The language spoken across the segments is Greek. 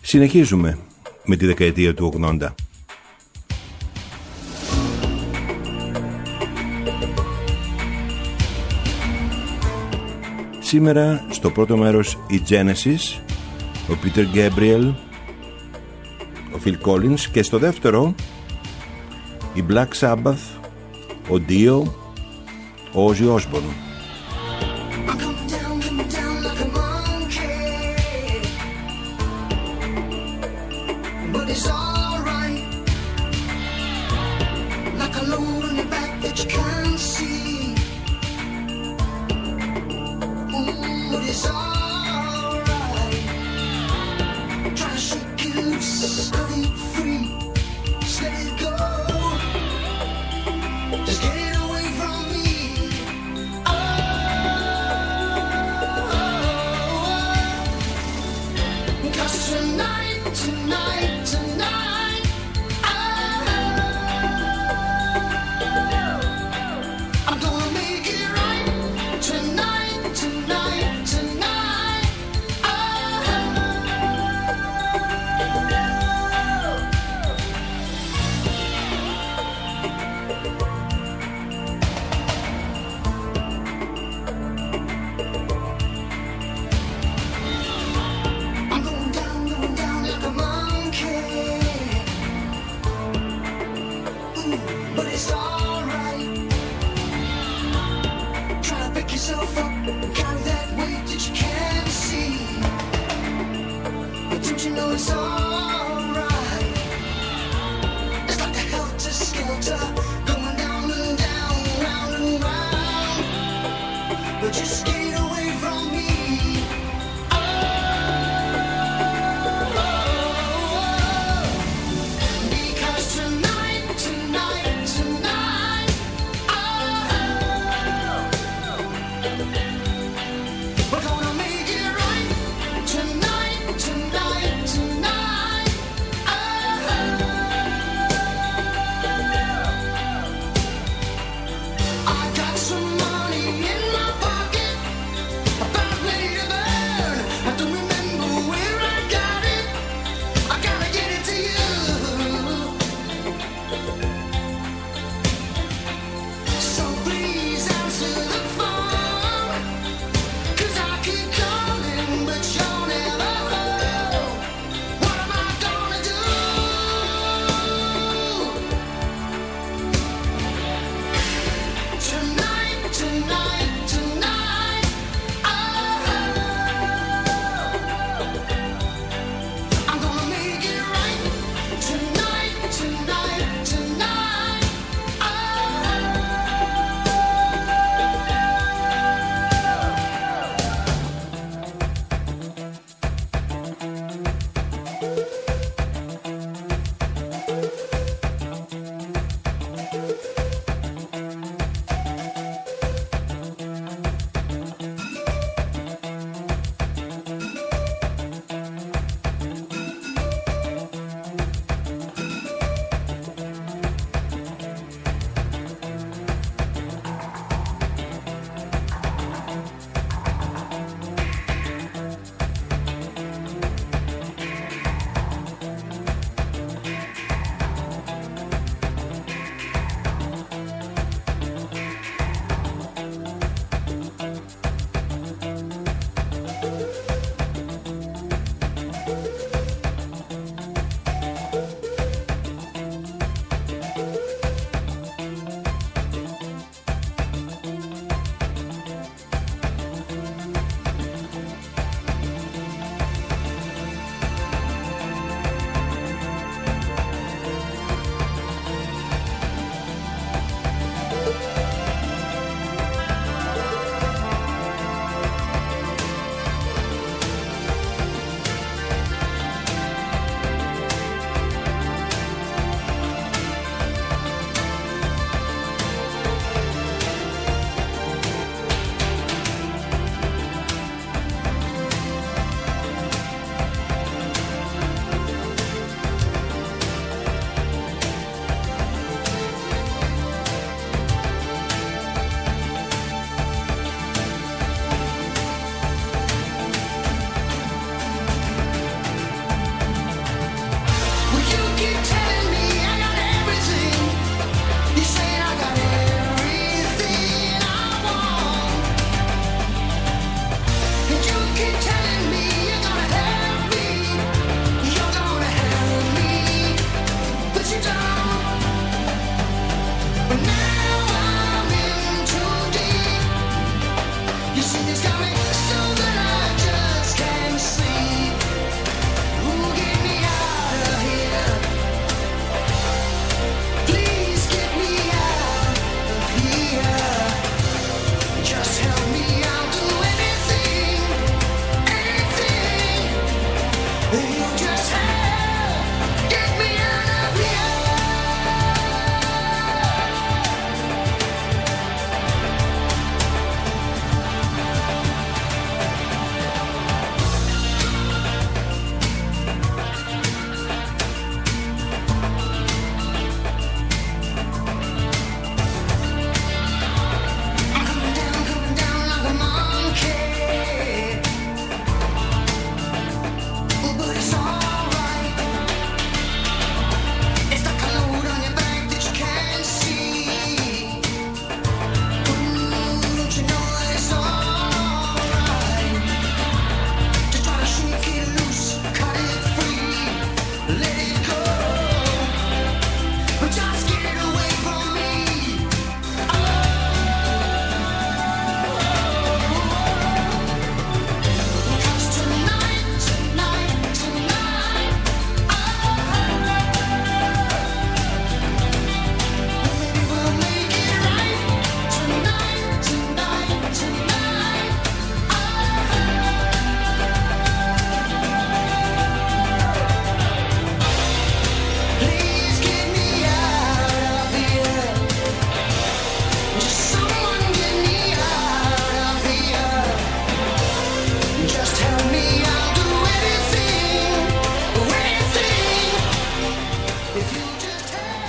Συνεχίζουμε με τη δεκαετία του 80. Σήμερα στο πρώτο μέρος η Genesis, ο Peter Gabriel, ο Phil Collins, και στο δεύτερο η Black Sabbath, ο Dio, ο Ozzy Osbourne.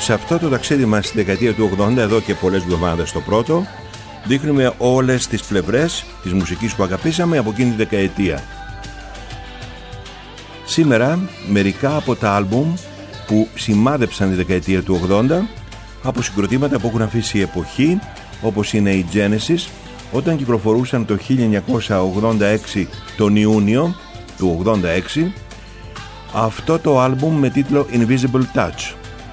Σε αυτό το ταξίδι μας στη δεκαετία του 80, εδώ και πολλές εβδομάδες το πρώτο, δείχνουμε όλες τις πλευρές της μουσικής που αγαπήσαμε από εκείνη τη δεκαετία. Σήμερα μερικά από τα άλμπουμ που σημάδεψαν τη δεκαετία του 80 από συγκροτήματα που έχουν αφήσει εποχή, όπως είναι οι Genesis, όταν κυκλοφορούσαν το 1986 τον Ιούνιο του 86 αυτό το άλμπουμ με τίτλο Invisible Touch.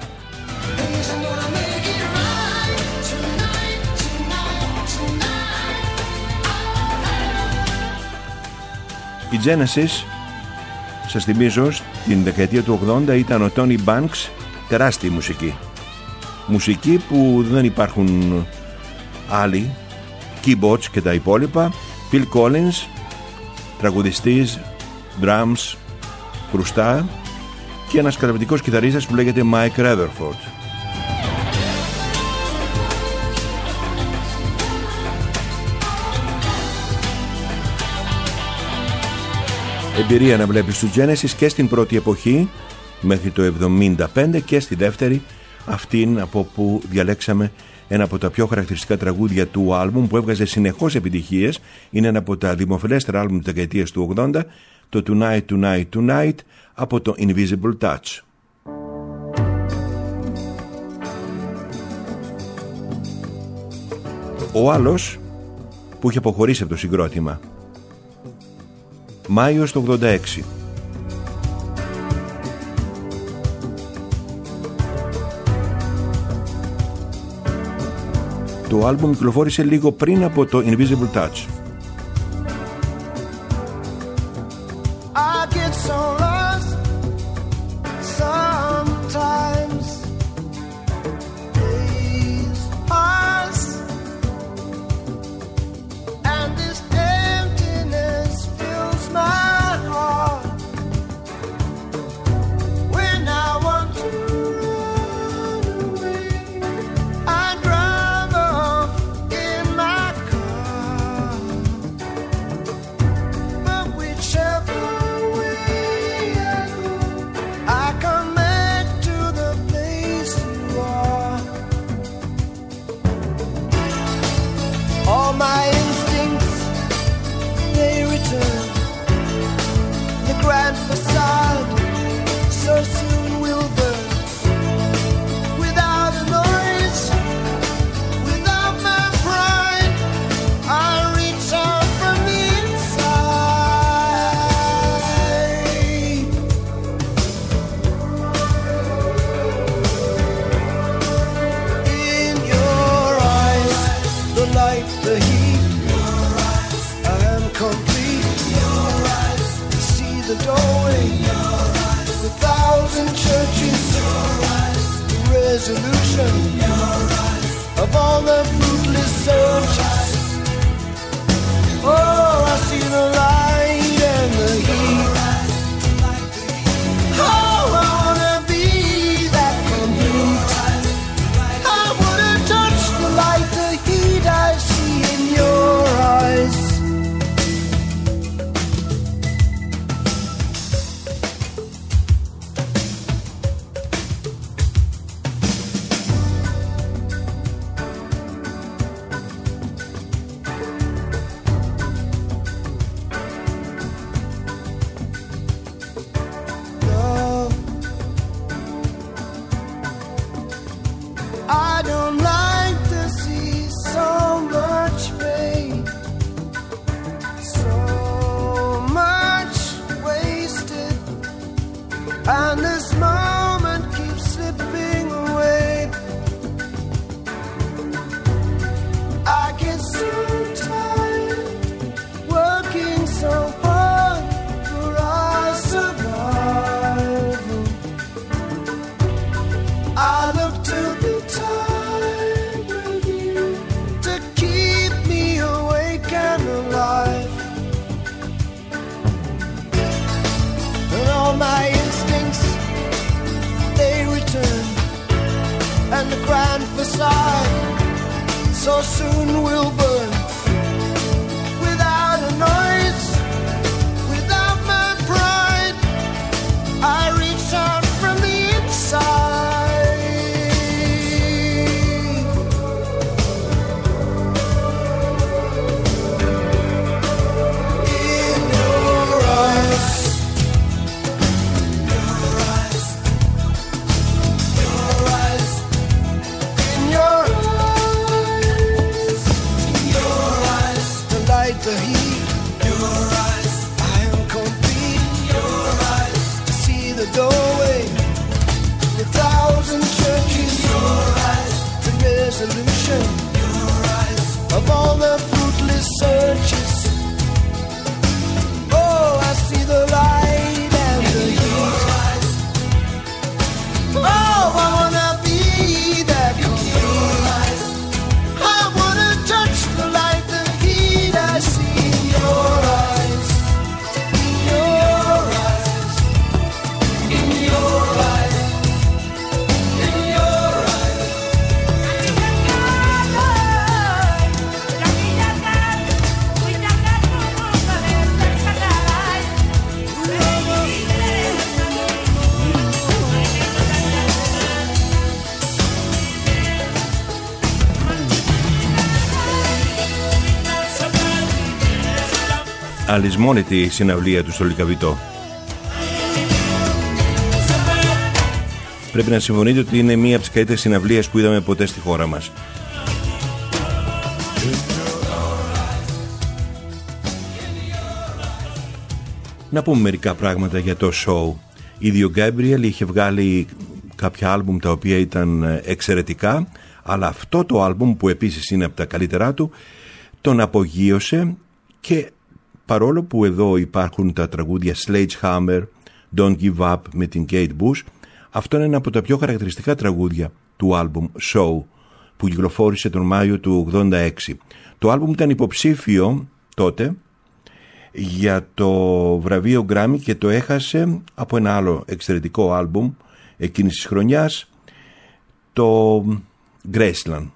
Οι Genesis, σας θυμίζω, στην δεκαετία του 80 ήταν ο Tony Banks, τεράστια μουσική που δεν υπάρχουν άλλοι, keyboards και τα υπόλοιπα. Phil Collins, τραγουδιστής, drums, κρουστά, και ένας καταπληκτικός κιθαρίστας που λέγεται Mike Rutherford. Εμπειρία να βλέπεις του Genesis και στην πρώτη εποχή μέχρι το 75 και στη δεύτερη, αυτήν από που διαλέξαμε ένα από τα πιο χαρακτηριστικά τραγούδια του άλμπουμ που έβγαζε συνεχώς επιτυχίες. Είναι ένα από τα δημοφιλέστερα άλμπουμ της δεκαετίας του 80, το Tonight, Tonight, Tonight από το Invisible Touch. Ο άλλος που είχε αποχωρήσει από το συγκρότημα, Μάιος του 86. Το άλμπουμ κυκλοφόρησε λίγο πριν από το Invisible Touch. Your eyes, I am complete. Your eyes, I see the doorway. The thousand churches. Your eyes, the resolution. Your eyes, of all the fruitless searches. Oh, I see the light and the heat. Oh, I wanna be that complete. I wanna touch the light, the heat I see in your eyes. In your eyes. In your eyes. In your eyes. Αλυσμόνητη η συναυλία του στο Λυκαβητό. Πρέπει να συμφωνείτε ότι είναι μία από τις καλύτερες συναυλίες που είδαμε ποτέ στη χώρα μας. Να πούμε μερικά πράγματα για το show. Ήδη ο Gabriel είχε βγάλει κάποια άλμπουμ τα οποία ήταν εξαιρετικά, αλλά αυτό το άλμπουμ που επίσης είναι από τα καλύτερά του τον απογείωσε, και παρόλο που εδώ υπάρχουν τα τραγούδια Sledgehammer, Don't Give Up με την Kate Bush, αυτό είναι ένα από τα πιο χαρακτηριστικά τραγούδια του άλμπουμ Show που κυκλοφόρησε τον Μάιο του 86. Το άλμπουμ ήταν υποψήφιο τότε για το βραβείο Grammy και το έχασε από ένα άλλο εξαιρετικό άλμπουμ εκείνης της χρονιάς, το Graceland.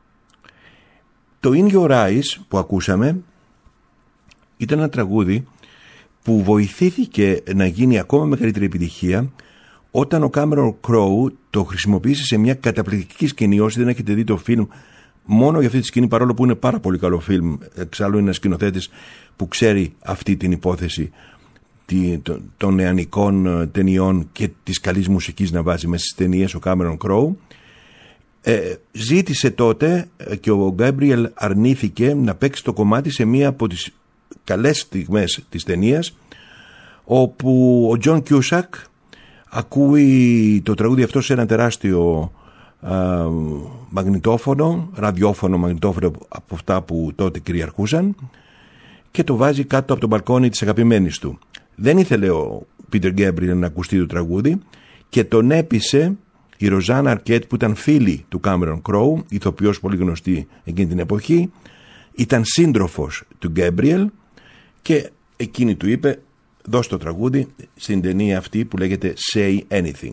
Το In Your Eyes που ακούσαμε ήταν ένα τραγούδι που βοηθήθηκε να γίνει ακόμα μεγαλύτερη επιτυχία όταν ο Cameron Crowe το χρησιμοποίησε σε μια καταπληκτική σκηνή. Όσοι δεν έχετε δει το φιλμ, μόνο για αυτή τη σκηνή, παρόλο που είναι πάρα πολύ καλό φιλμ, εξάλλου είναι ένας σκηνοθέτης που ξέρει αυτή την υπόθεση των νεανικών ταινιών και της καλής μουσικής να βάζει μέσα στις ταινίες ο Cameron Crowe. Ζήτησε τότε και ο Gabriel αρνήθηκε να παίξει το κομμάτι σε μία από τις καλές στιγμές της ταινίας, όπου ο John Cusack ακούει το τραγούδι αυτό σε ένα τεράστιο μαγνητόφωνο, ραδιόφωνο μαγνητόφωνο από αυτά που τότε κυριαρχούσαν, και το βάζει κάτω από το μπαλκόνι της αγαπημένης του. Δεν ήθελε ο Peter Gabriel να ακουστεί το τραγούδι και τον έπεισε η Rosanna Arquette, που ήταν φίλη του Cameron Crowe, ηθοποιός πολύ γνωστή εκείνη την εποχή, ήταν σύντροφος του Gabriel, και εκείνη του είπε δώσ' το τραγούδι στην ταινία αυτή που λέγεται Say Anything.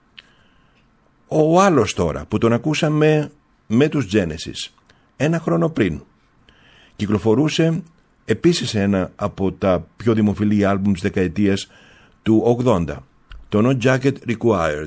Ο άλλος τώρα που τον ακούσαμε με τους Genesis ένα χρόνο πριν, κυκλοφορούσε επίσης ένα από τα πιο δημοφιλή άλμπουμ της δεκαετίας του 80, το No Jacket Required.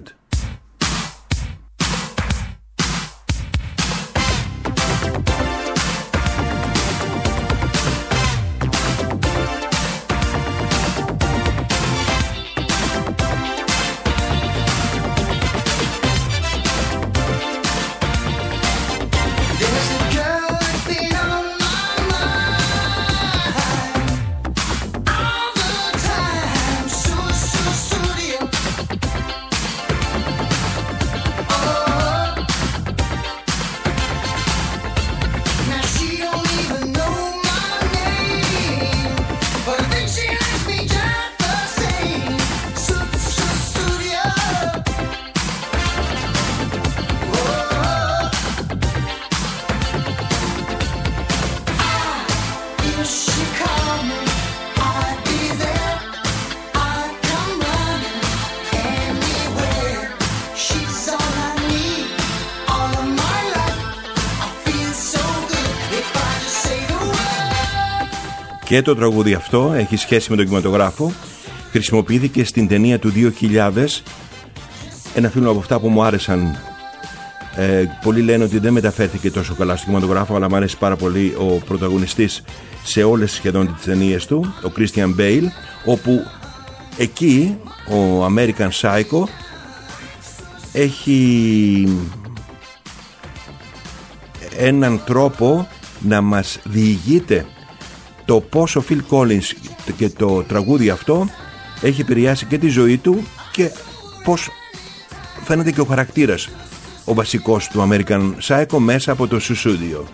Και το τραγούδι αυτό έχει σχέση με τον κινηματογράφο. Χρησιμοποιήθηκε στην ταινία του 2000, ένα φιλμ από αυτά που μου άρεσαν. Πολλοί λένε ότι δεν μεταφέρθηκε τόσο καλά στον κινηματογράφο, αλλά μου αρέσει πάρα πολύ ο πρωταγωνιστής σε όλες σχεδόν τις ταινίες του, ο Christian Bale, όπου εκεί ο American Psycho έχει έναν τρόπο να μας διηγείται το πώς ο Phil Collins και το τραγούδι αυτό έχει επηρεάσει και τη ζωή του και πώς φαίνεται και ο χαρακτήρας, ο βασικός του American Psycho μέσα από το Sussudio.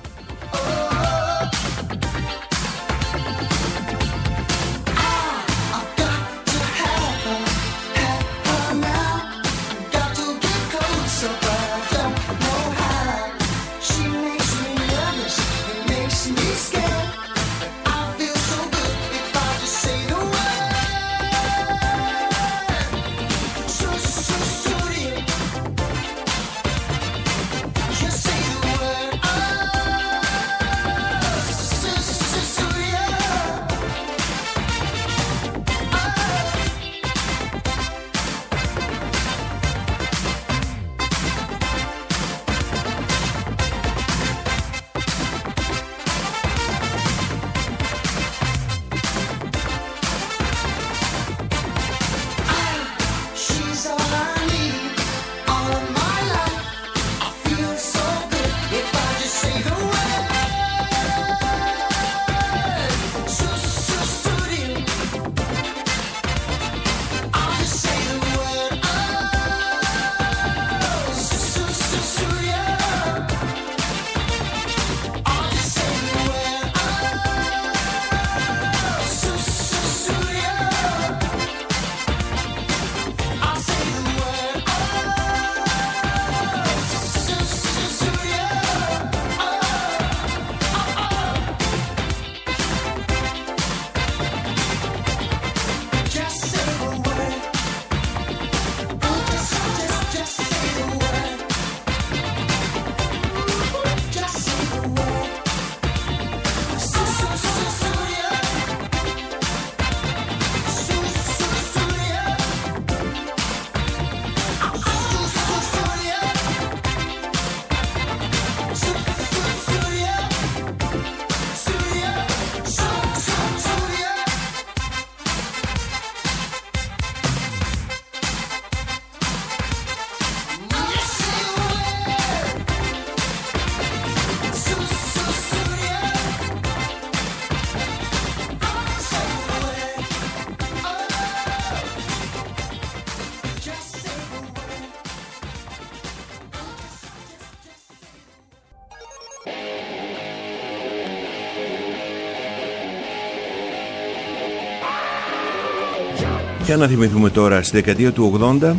Για να θυμηθούμε τώρα στη δεκαετία του 80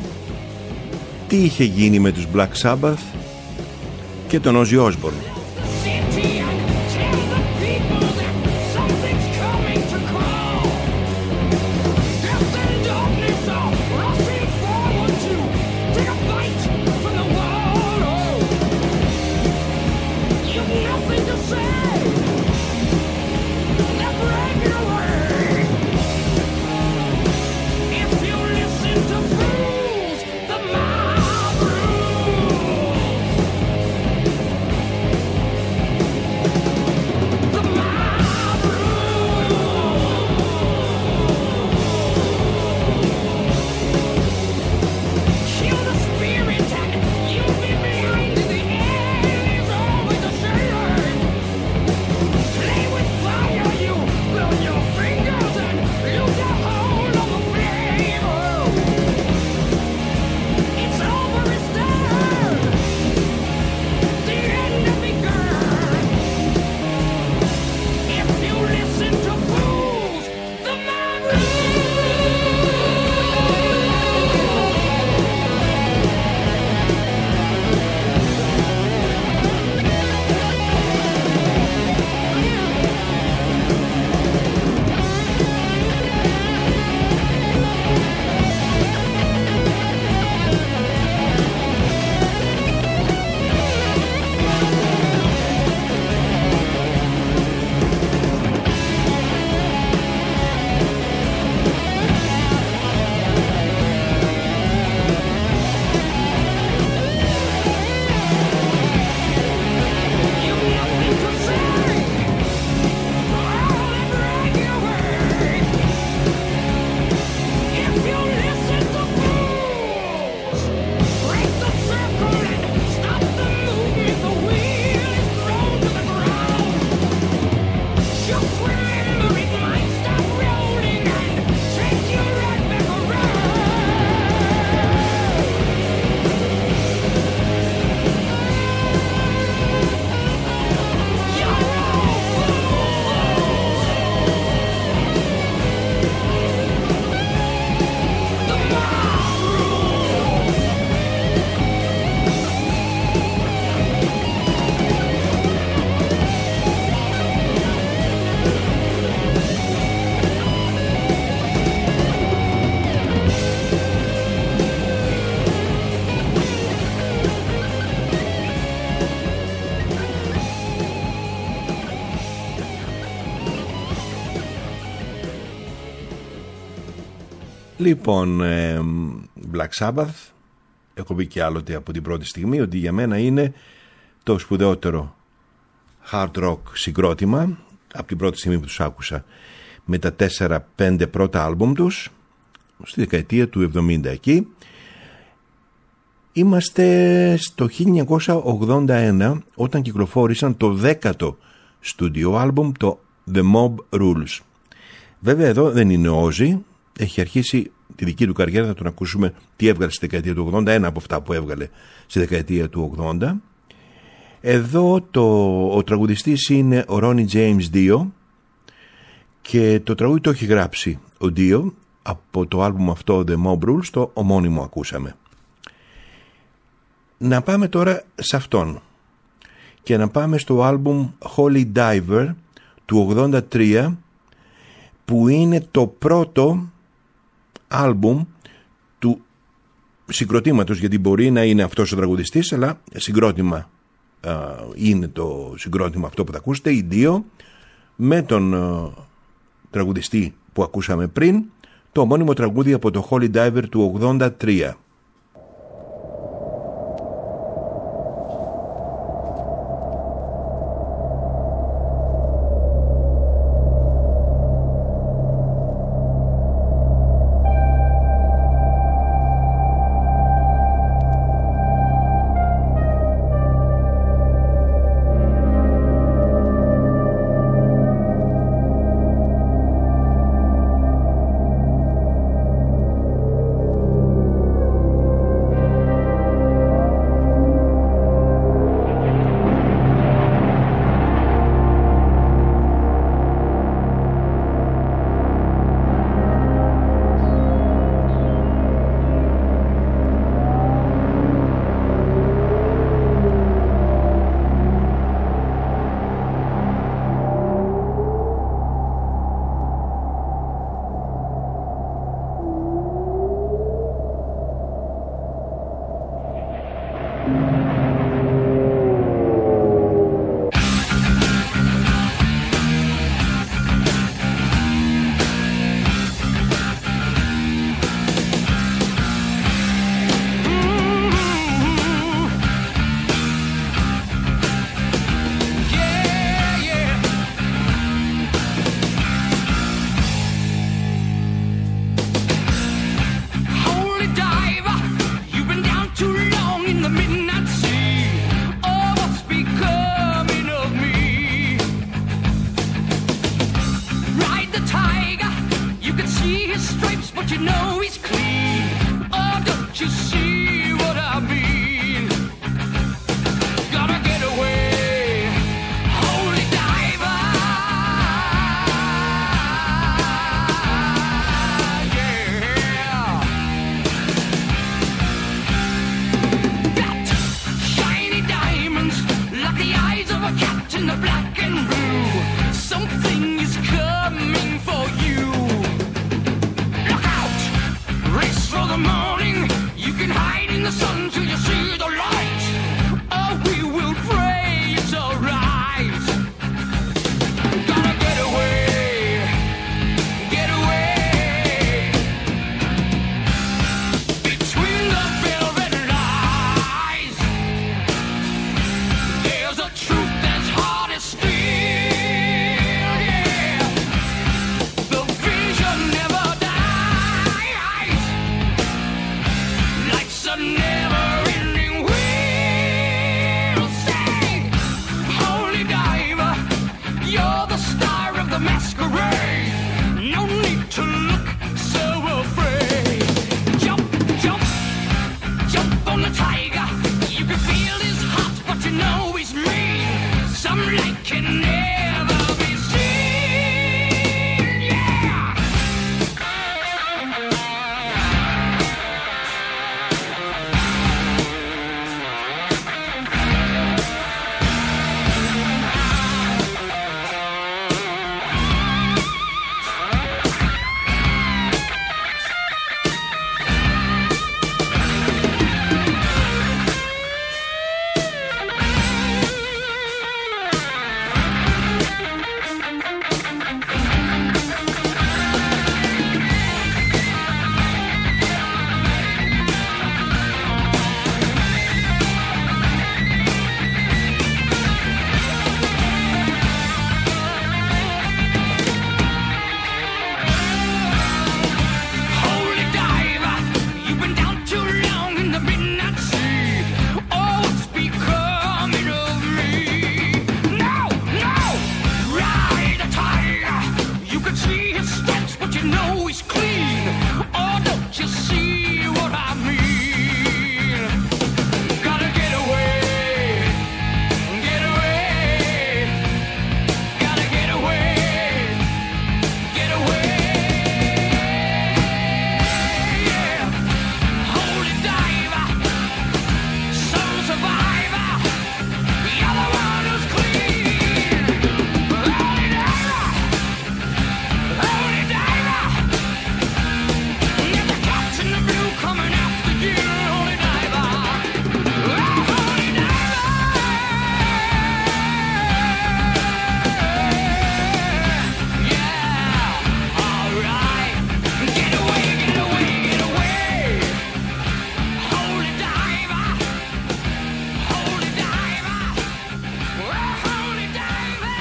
τι είχε γίνει με τους Black Sabbath και τον Ozzy Osbourne. Λοιπόν, Black Sabbath, έχω πει και άλλοτε από την πρώτη στιγμή ότι για μένα είναι το σπουδαιότερο hard rock συγκρότημα από την πρώτη στιγμή που τους άκουσα, με τα 4-5 πρώτα άλμπουμ τους στη δεκαετία του 70 εκεί. Είμαστε στο 1981 όταν κυκλοφόρησαν το 10ο στούντιο άλμπουμ, το The Mob Rules. Βέβαια εδώ δεν είναι ο Ozzy, έχει αρχίσει τη δική του καριέρα, θα τον ακούσουμε τι έβγαλε στη δεκαετία του 80, ένα από αυτά που έβγαλε στη δεκαετία του 80. Εδώ ο τραγουδιστής είναι ο Ronnie James Dio και το τραγούδι το έχει γράψει ο Dio από το άλμπουμ αυτό The Mob Rules, το ομώνυμο ακούσαμε. Να πάμε τώρα σε αυτόν και να πάμε στο άλμπουμ Holy Diver του 83, που είναι το πρώτο άλμπουμ του συγκροτήματος, γιατί μπορεί να είναι αυτός ο τραγουδιστής, αλλά συγκρότημα είναι το συγκρότημα αυτό που θα ακούσετε, οι δύο, με τον τραγουδιστή που ακούσαμε πριν, το ομώνυμο τραγούδι από το Holy Diver του 83. Never in stinks, but you know he's clean. Oh, don't you see what I mean? Gotta get away, get away. Gotta get away, get away. Yeah, holy diver, some survivor. You're the one who's clean. Holy diver, holy diver. Get the captain in blue coming after you, holy diver. Holy diver. Yeah, all right. Get away, get away, get away. Holy diver, holy diver, holy diver.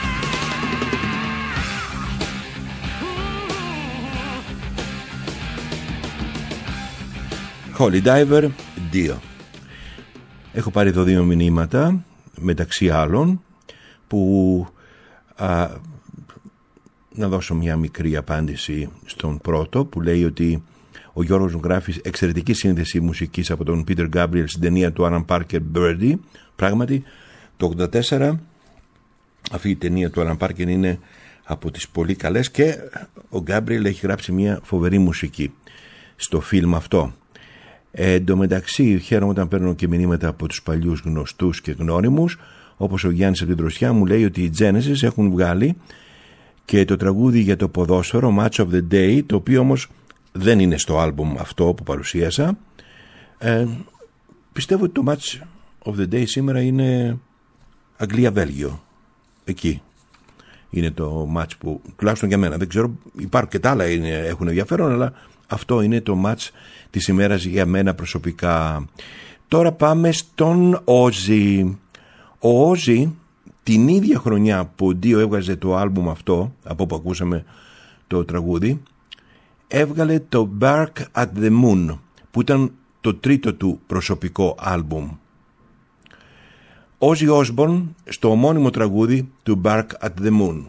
Holy Diver 2. Έχω πάρει εδώ 2 μηνύματα, μεταξύ άλλων, που να δώσω μια μικρή απάντηση στον πρώτο, που λέει ότι ο Γιώργος μου γράφει εξαιρετική σύνδεση μουσικής από τον Peter Gabriel στην ταινία του Alan Parker Birdie. Πράγματι, το 84 αυτή η ταινία του Alan Parker είναι από τις πολύ καλές και ο Gabriel έχει γράψει μια φοβερή μουσική στο φιλμ αυτό. Εν τω μεταξύ, χαίρομαι όταν παίρνω και μηνύματα από τους παλιούς γνωστούς και γνώριμους, όπως ο Γιάννης από την Δροσιά μου λέει ότι οι Genesis έχουν βγάλει και το τραγούδι για το ποδόσφαιρο Match of the Day, το οποίο όμως δεν είναι στο άλμπουμ αυτό που παρουσίασα. Πιστεύω ότι το Match of the Day σήμερα είναι Αγγλία-Βέλγιο. Εκεί είναι το match που, τουλάχιστον για μένα, δεν ξέρω, υπάρχουν και τα άλλα έχουν ενδιαφέρον, αλλά αυτό είναι το match της ημέρας για μένα προσωπικά. Τώρα πάμε στον Ozzy. Ο Ozzy την ίδια χρονιά που ο Dio έβγαζε το άλμπουμ αυτό, από που ακούσαμε το τραγούδι, έβγαλε το Bark at the Moon, που ήταν το τρίτο του προσωπικό άλμπουμ. Ozzy Osbourne στο ομώνυμο τραγούδι του Bark at the Moon.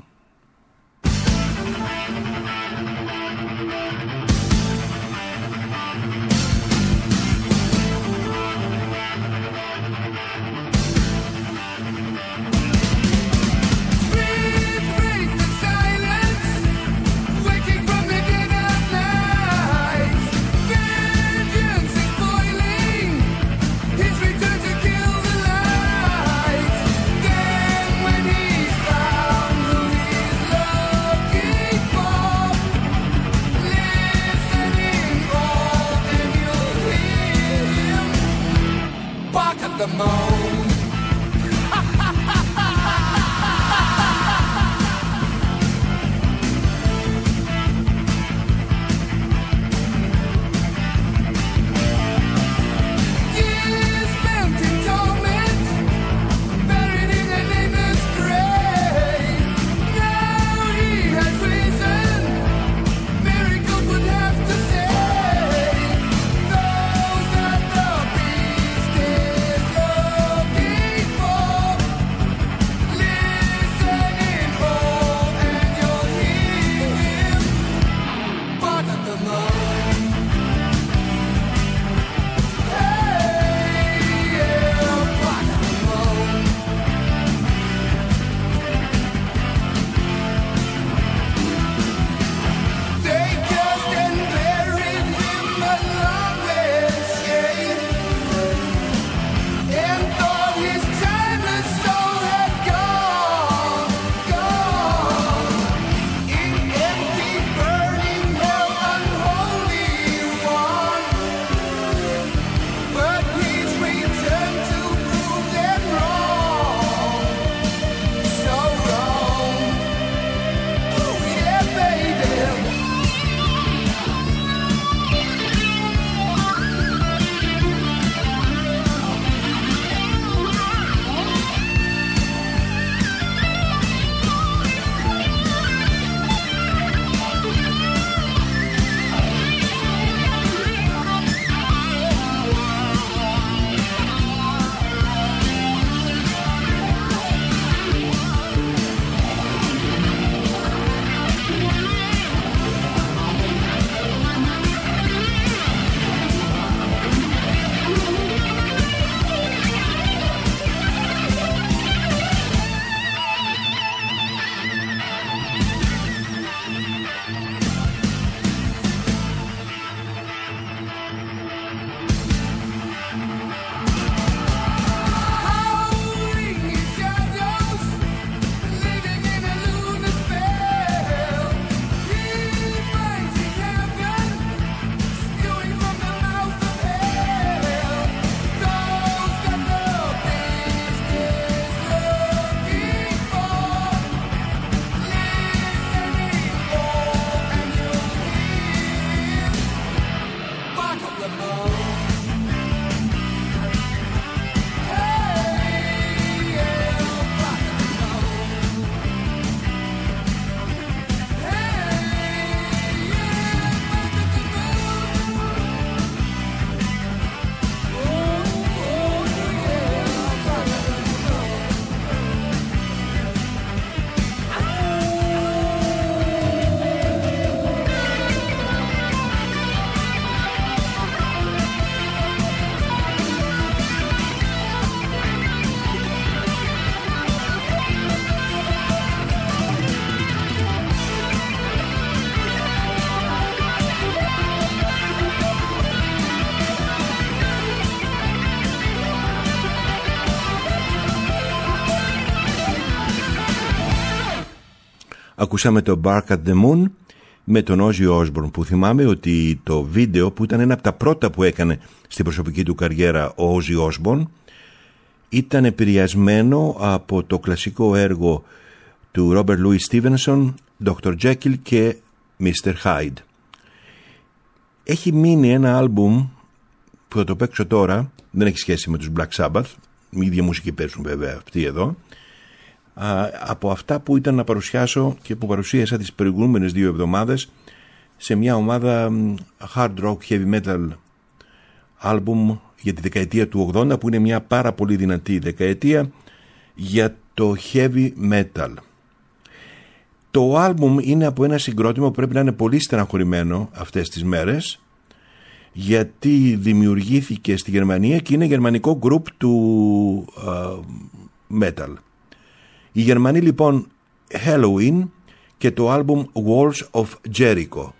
Those that the beast is Ακούσαμε το Bark at the Moon με τον Ozzy Osbourne, που θυμάμαι ότι το βίντεο, που ήταν ένα από τα πρώτα που έκανε στην προσωπική του καριέρα ο Ozzy Osbourne, ήταν επηρεασμένο από το κλασικό έργο του Robert Louis Stevenson, Dr. Jekyll και Mr. Hyde. Έχει μείνει ένα άλμπουμ που θα το παίξω τώρα, δεν έχει σχέση με τους Black Sabbath, η ίδια μουσική παίζουν βέβαια αυτοί εδώ, από αυτά που ήταν να παρουσιάσω και που παρουσίασα τις προηγούμενες 2 εβδομάδες σε μια ομάδα hard rock heavy metal άλμπουμ για τη δεκαετία του 80, που είναι μια πάρα πολύ δυνατή δεκαετία για το heavy metal. Το άλμπουμ είναι από ένα συγκρότημα που πρέπει να είναι πολύ στεναχωρημένο αυτές τις μέρες, γιατί δημιουργήθηκε στη Γερμανία και είναι γερμανικό group του metal. Οι Γερμανοί λοιπόν Halloween και το άλμπουμ Walls of Jericho.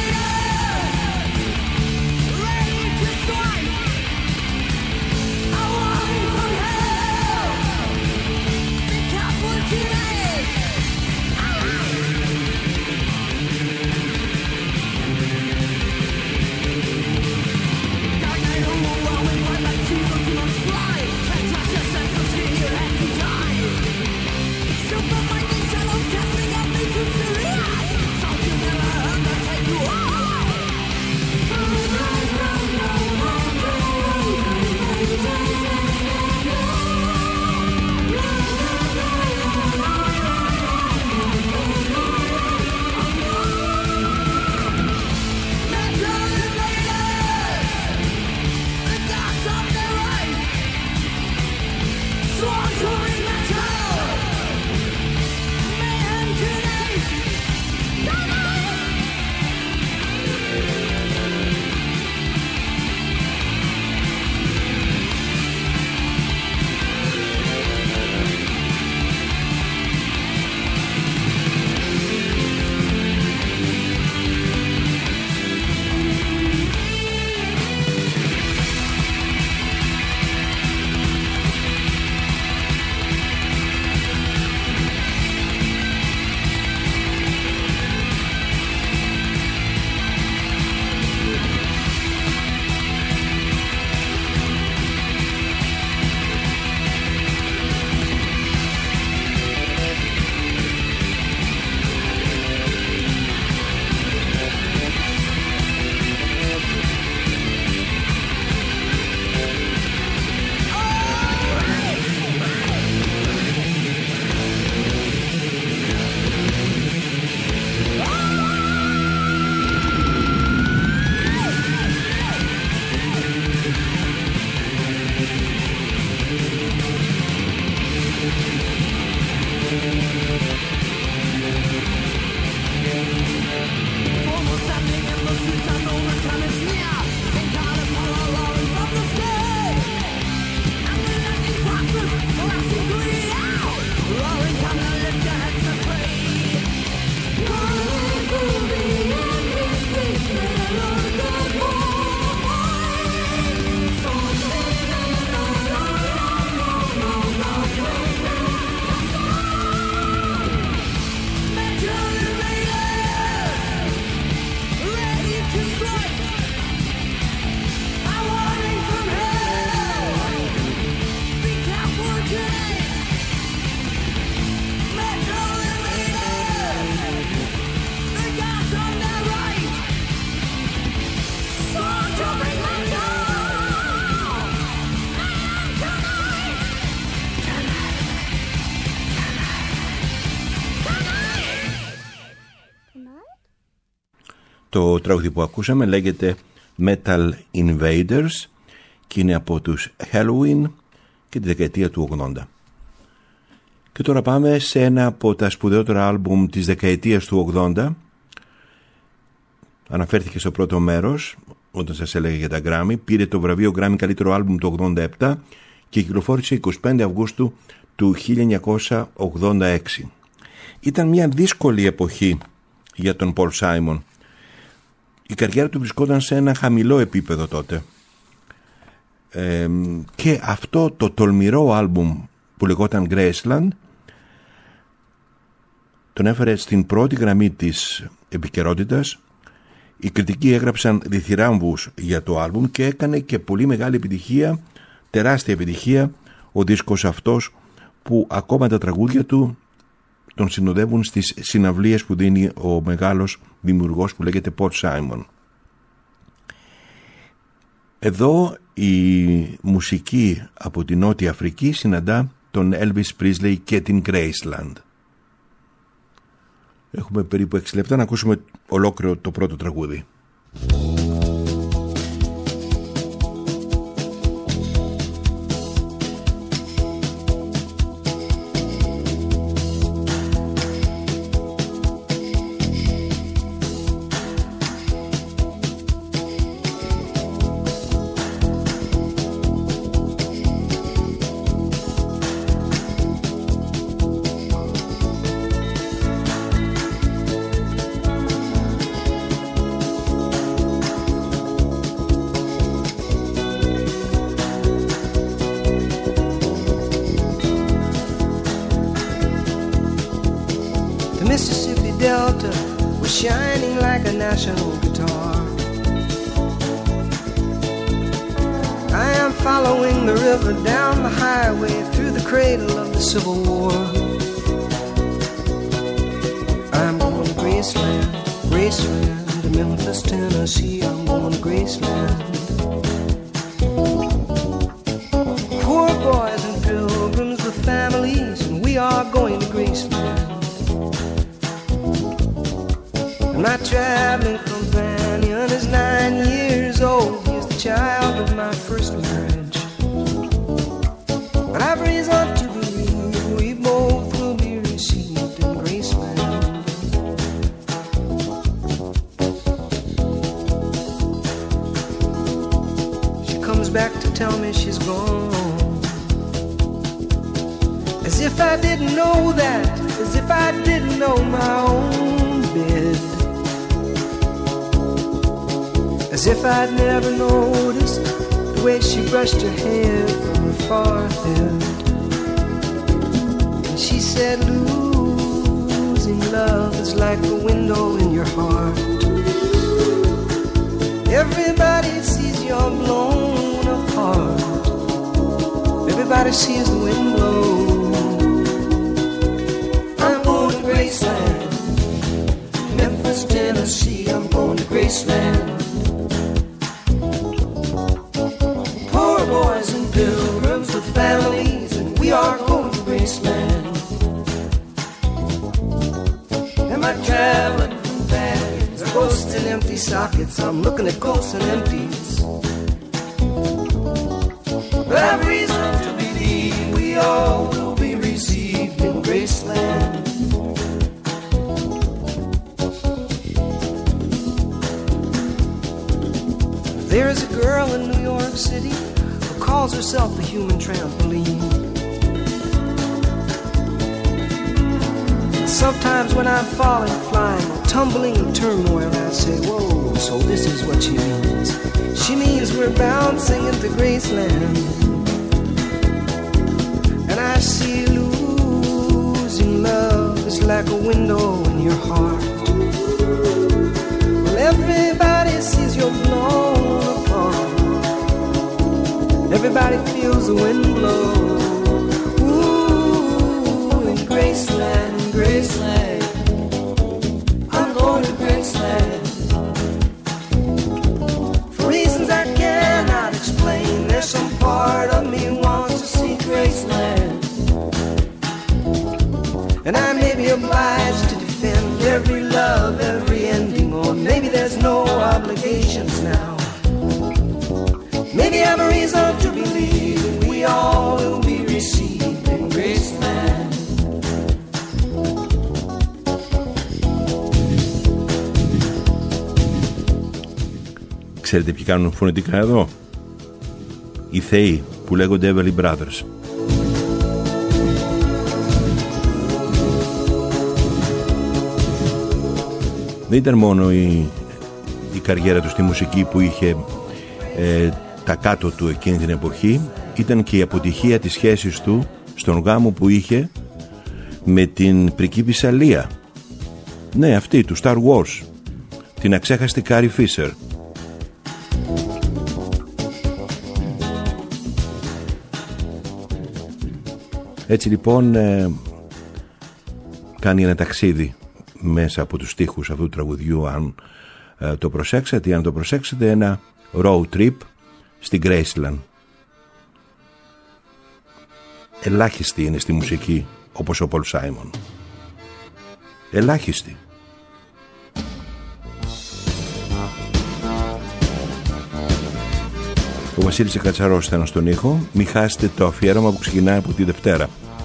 I Το τραγούδι που ακούσαμε λέγεται Metal Invaders και είναι από τους Halloween και τη δεκαετία του 80. Και τώρα πάμε σε ένα από τα σπουδαιότερα άλμπουμ της δεκαετίας του 80. Αναφέρθηκε στο πρώτο μέρος όταν σας έλεγα για τα Grammy. Πήρε το βραβείο Grammy καλύτερο άλμπουμ το 87 και κυκλοφόρησε 25 Αυγούστου του 1986. Ήταν μια δύσκολη εποχή για τον Paul Simon. Η καριέρα του βρισκόταν σε ένα χαμηλό επίπεδο τότε. Και αυτό το τολμηρό άλμπουμ που λεγόταν Graceland τον έφερε στην πρώτη γραμμή της επικαιρότητας. Οι κριτικοί έγραψαν διθυράμβους για το άλμπουμ και έκανε και πολύ μεγάλη επιτυχία, τεράστια επιτυχία ο δίσκος αυτός, που ακόμα τα τραγούδια του τον συνοδεύουν στις συναυλίες που δίνει ο μεγάλος δημιουργός που λέγεται Paul Simon. Εδώ η μουσική από την Νότια Αφρική συναντά τον Elvis Presley και την Graceland. Έχουμε περίπου 6 λεπτά να ακούσουμε ολόκληρο το πρώτο τραγούδι. Sometimes when I'm falling, flying, or tumbling in turmoil, I say, whoa, so this is what she means. She means we're bouncing into Graceland. And I see losing love is like a window in your heart. Well, everybody sees you're blown apart. Everybody feels the wind blow. Ooh, in Graceland. Graceland, I'm going to Graceland. For reasons I cannot explain, there's some part of me wants to see Graceland. And I may be obliged to defend every love, every ending, or maybe there's no Ξέρετε ποιοι κάνουν φωνητικά εδώ? Οι θεοί που λέγονται Everly Brothers. Δεν ήταν μόνο η καριέρα του στη μουσική που είχε τα κάτω του εκείνη την εποχή, ήταν και η αποτυχία της σχέσης του στον γάμο που είχε με την πριγκίπισσα Λία. Ναι, αυτή του Star Wars, την αξέχαστη Κάρι Φίσερ. Έτσι λοιπόν κάνει ένα ταξίδι μέσα από τους στίχους αυτού του τραγουδιού, αν το προσέξατε, αν το προσέξετε, ένα road trip στην Graceland. Ελάχιστοι είναι στη μουσική όπως ο Πολ Σάιμον. Ελάχιστοι. Ο Βασίλης Κατσαρός ήταν στον ήχο. Μην χάσετε το αφιέρωμα που ξεκινάει από τη Δευτέρα.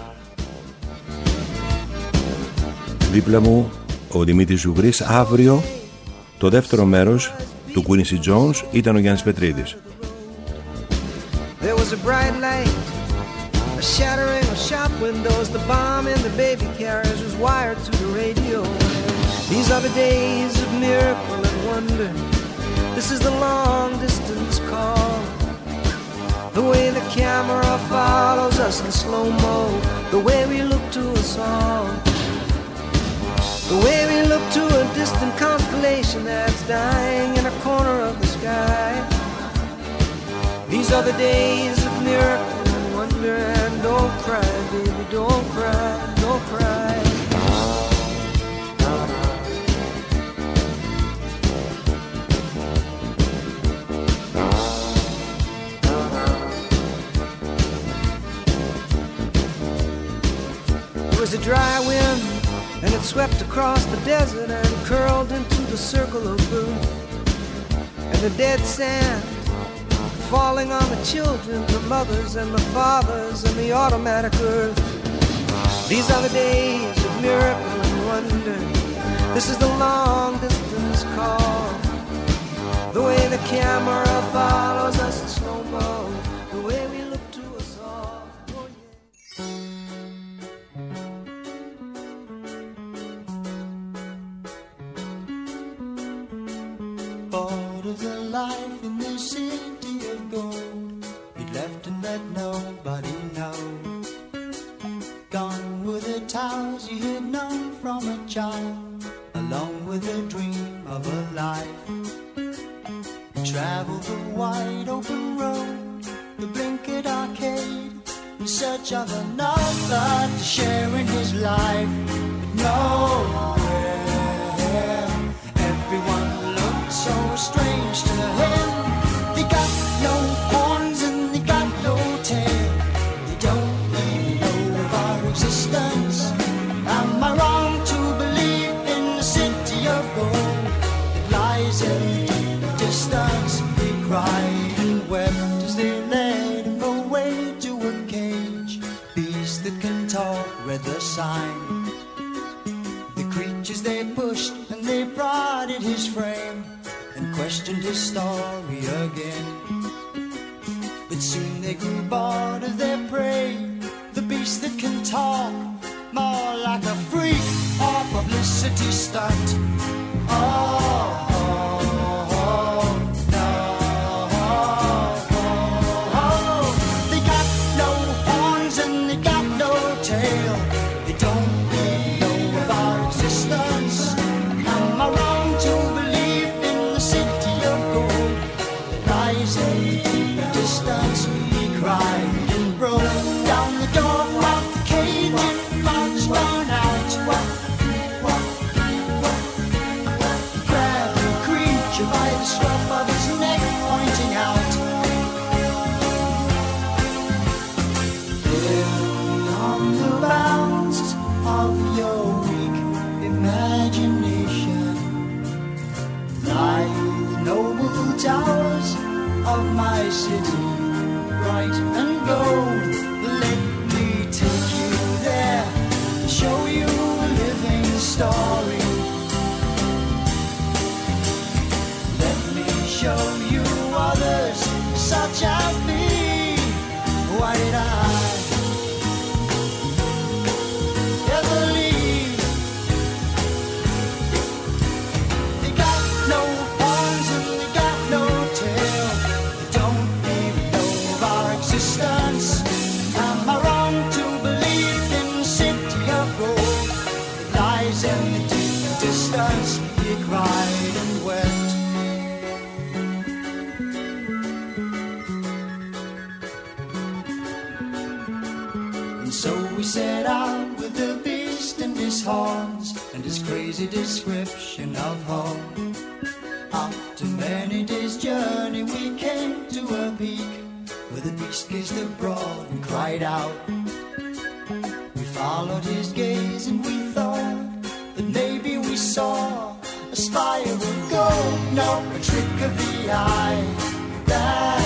Δίπλα μου ο Δημήτρης Ζουγρής. Αύριο το δεύτερο μέρος του Quincy Jones ήταν ο Γιάννης Πετρίδης. There was a bright light, a shattering of shop windows. The bomb in the baby carriage was wired to the radio. These are the days of miracle and wonder. This is the long distance call. The way the camera follows us in slow-mo. The way we look to us all. The way we look to a distant constellation that's dying in a corner of the sky. These are the days of miracle and wonder. And don't cry, baby, don't cry, don't cry. There was a dry wind, and it swept across the desert and curled into the circle of blue. And the dead sand falling on the children, the mothers and the fathers and the automatic earth. These are the days of miracle and wonder. This is the long distance call. The way the camera follows us in slow-mo. The way we look to us all. Oh, yeah. Part of the life in this city of gold, he'd left and let nobody know. Gone were the towers he had known from a child, along with the dream of a life. He traveled the wide open road, the blinkered arcade, in search of another to share in his life. But nowhere, everyone looked so strange to him. They got no horns and they got no tail. They don't even know of our existence. Am I wrong to believe in the city of gold that lies in the deep distance? They cried and wept as they led him away to a cage. Beasts that can talk read the signs. The creatures they pushed and they prodded his frame and questioned his story again. But soon they grew bored of their prey, the beast that can talk, more like a freak or publicity stunt. Oh, no. They got no horns and they got no tail. They don't even know of our existence. Am I wrong to believe in the city of gold that lies in the deep distance? He cried and broke down the door of the cage and marched on out. distance. Am I wrong to believe in the city of gold? It lies in the deep distance, he cried and wept. And so we set out with the beast and his horns and his crazy description of home. After many days' journey we came to a peak where the beast gazed abroad and cried out. We followed his gaze and we thought that maybe we saw a spire of gold. No, a trick of the eye. That